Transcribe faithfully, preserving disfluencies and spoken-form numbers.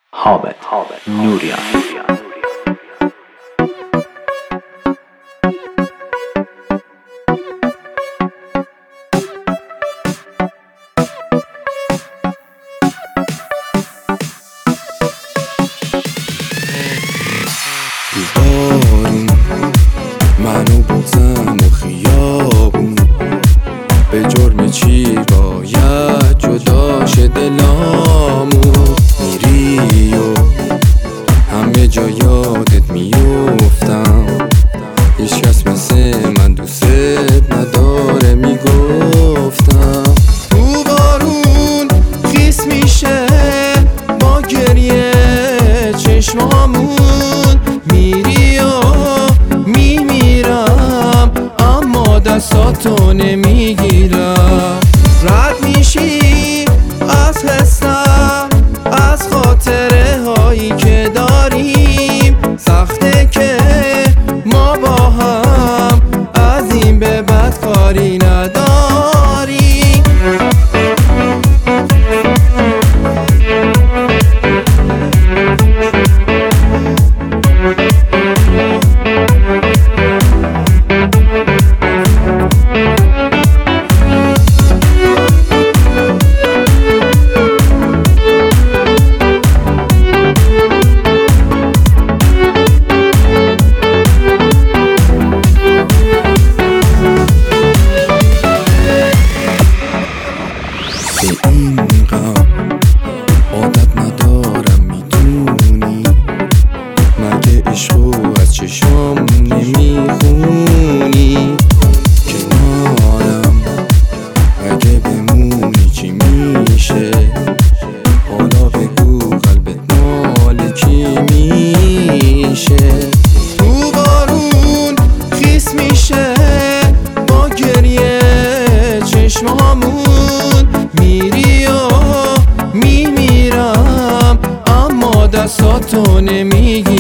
حامد نوریان. بارون منو بزن و خیابون، به جرم چی باید جداش دلامون. میری و همه جا یادت میفتم، هیچ کس مثل من دوست نداره میگفتم. تو بارون خیس میشه با گریه چشمامون، میری و میمیرم اما دستاتو نمیگیرم. رد میشی از حسم، از خاطره هایی که داریم، سخته که ما با هم از این به بعد کاری نداریم. به این غم عادت ندارم میدونی، مگه عشقو از چشام نمیخونی؟ کنارم اگه بمونی چی میشه؟ حالا بگو قلبت مال کی میشه؟ تو بارون خیس میشه با گریه چشمامون، میری و میمیرم اما دستاتو نمیگی